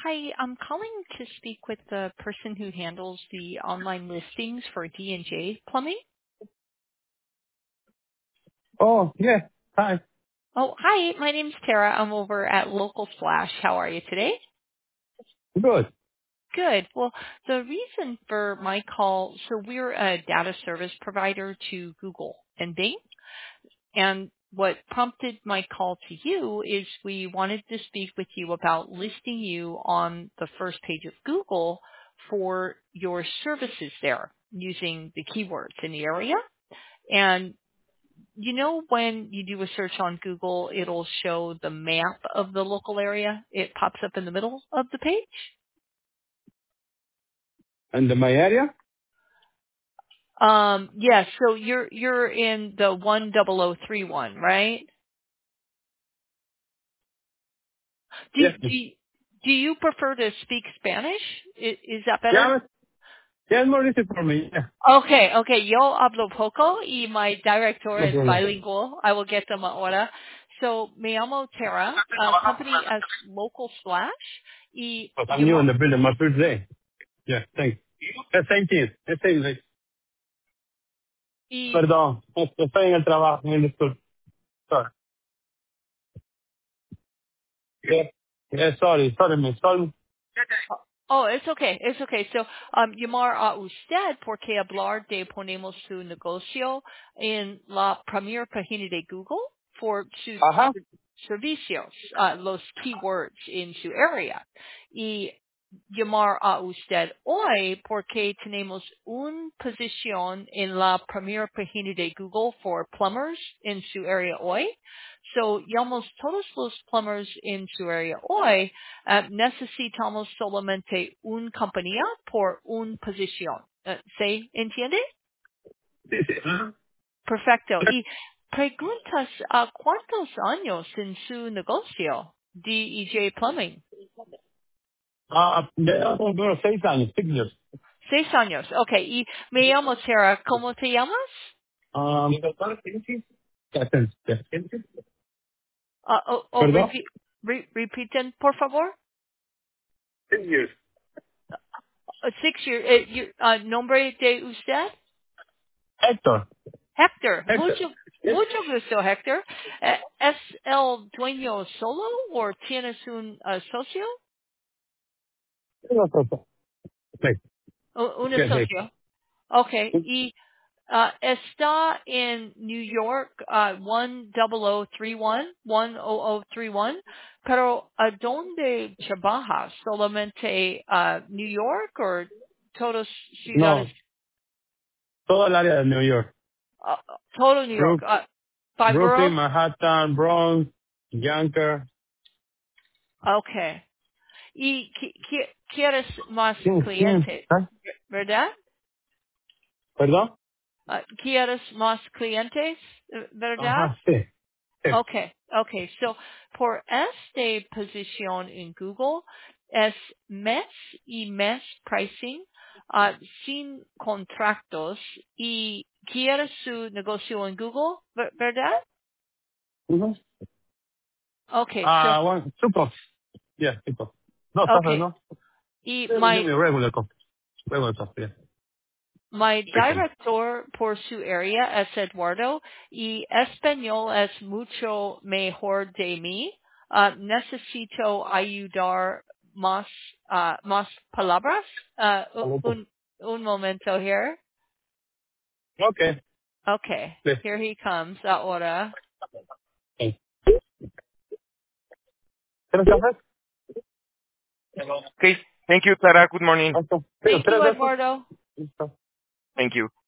Hi, I'm calling to speak with the person who handles the online listings for D&J Plumbing. Oh, yeah. Hi. Oh, hi, my name's Tara. I'm over at Local Splash. How are you today? Good. Good. Well, the reason for my call, so we're a data service provider to Google and Bing. And what prompted my call to you is we wanted to speak with you about listing you on the first page of Google for your services there using the keywords in the area. And you know when you do a search on Google, it'll show the map of the local area. It pops up in the middle of the page. And my area? Yes, so you're in the 10031, right? Do Yes. do do you prefer to speak Spanish? Is that better? Yeah, yeah, it's more easy for me. Yeah. Okay. Yo hablo poco y my director No es problem. bilingual. I will get them ahora. So me llamo Tara, company as Local Splash y But I'm new in llamo the building, my first day. Yeah, thanks. Same thing. The same thing. y Perdón. Estoy en el trabajo, en el school. Sorry. Yeah. Yeah, sorry, miss. Sorry. Oh, it's okay. It's okay. So, llamar a usted porque hablar de ponemos su negocio en la primera página de Google for sus Ajá. servicios, los keywords en su área. Y llamar a usted hoy porque tenemos una posición en la primera página de Google for plumbers en su área hoy. So, llamamos todos los plumbers en su área hoy. Necesitamos solamente una compañía por una posición. ¿Se entiende? Sí, sí. Ajá. Perfecto. Y preguntas, ¿cuántos años en su negocio? D&J Plumbing. Ya tengo 6 años, 6 years. 6 años. Ok. Y me llamo Sarah. ¿Cómo te llamas? Ya, thanks. Yeah. Perdón. Repiten, por favor. 6 years. 6 years. ¿Nombre de usted? Héctor. Héctor, Héctor. Yes. mucho gusto, Héctor. ¿Es el dueño solo o tienes un socio? No, no, no. Thanks. Un Yes, yes. socio. Okay. Y está en New York, 10031, pero ¿a dónde trabaja? ¿Solamente New York o todas ciudades? No, todo el área de New York. Uh, Total New York. Five Brooklyn, boroughs? Manhattan, Bronx, Yonkers. Okay. Y quieres más Sí, sí. clientes, ¿Ah? ¿verdad? ¿Perdón? ¿Quieres más clientes, verdad? Ajá, sí. Sí. Okay. So, por esta posición en Google es mes y mes pricing, sin contratos y quieres su negocio en Google, ¿verdad? Ujú. Okay. So, Two cups. Yeah, two cups. No, coffee, okay. no. Y Give me a regular coffee. Regular coffee, yeah. my Second. director por su área es Eduardo y español es mucho mejor de mí. Necesito ayudar más, más palabras. Hello. Un momento here. Okay. Okay, Please. here he comes ahora. Okay. ¿Tres cafés? Okay. Thank you, Tara. Good morning. Okay. Sí, Thank tres you, de esos. Eduardo. Listo. Thank you.